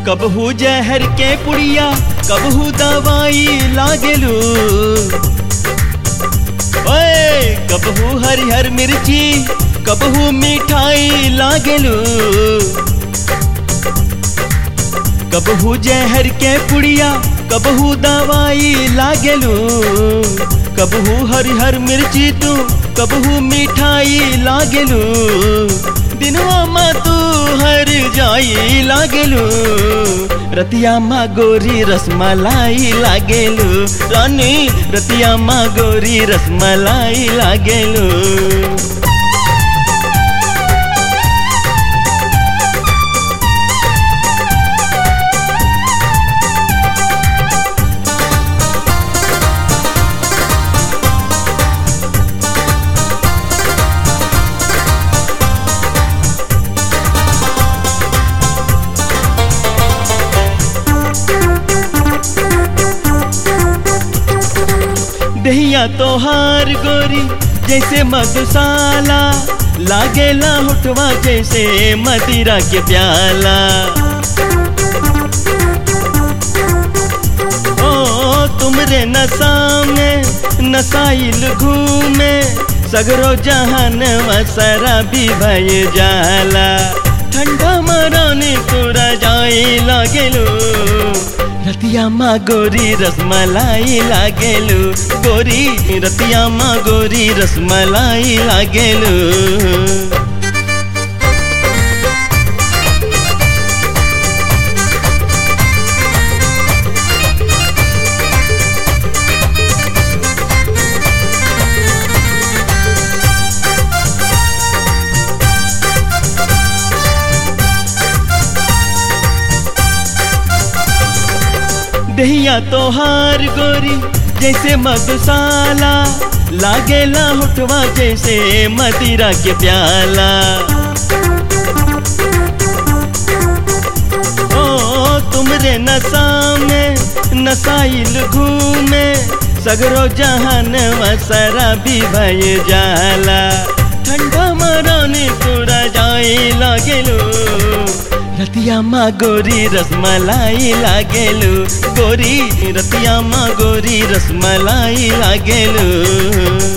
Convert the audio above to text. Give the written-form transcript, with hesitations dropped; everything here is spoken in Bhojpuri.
कबहू जहर के पुड़िया कबहू दवाई लागेलू, ओए कबहू हरिहर मिर्ची कबहू मिठाई लागेलू। कबहू जहर के पुड़िया कबहू दवाई लागेलू, कबहू हरिहर मिर्ची तू कबहू मिठाई लागेलू। दिनवा माँ तू हर जाई लागेलू, रतिया माँ गोरी रसमलाई लागेलू। रानी रतिया माँ गोरी रसमलाई लागेलू। दहिया तोहार गोरी जैसे मधुशाला, लागेला होठवा जैसे मदिरा के प्याला। ओ तुमरे नशा में नसाइल घूमे, सगरो जहानवा शराबी भय जाला। ठंडा मराने तोरा जाए लागेलू, रतिया माँ गोरी रसमलाई लागेलू। गोरी रतिया माँ गोरी रसमलाई लागेलू। दहिया तोहार गोरी जैसे मधुशाला, लागेला होठवा जैसे मदिरा के प्याला। ओ तुमरे नशा में नसाइल घूमे, सगरो जहानवा शराबी भय जाला। ठंडा मराने तोरा जाए लागेलू, रतिया माँ गोरी रसमलाई लागेलू। गोरी रतिया माँ गोरी रसमलाई लागेलू।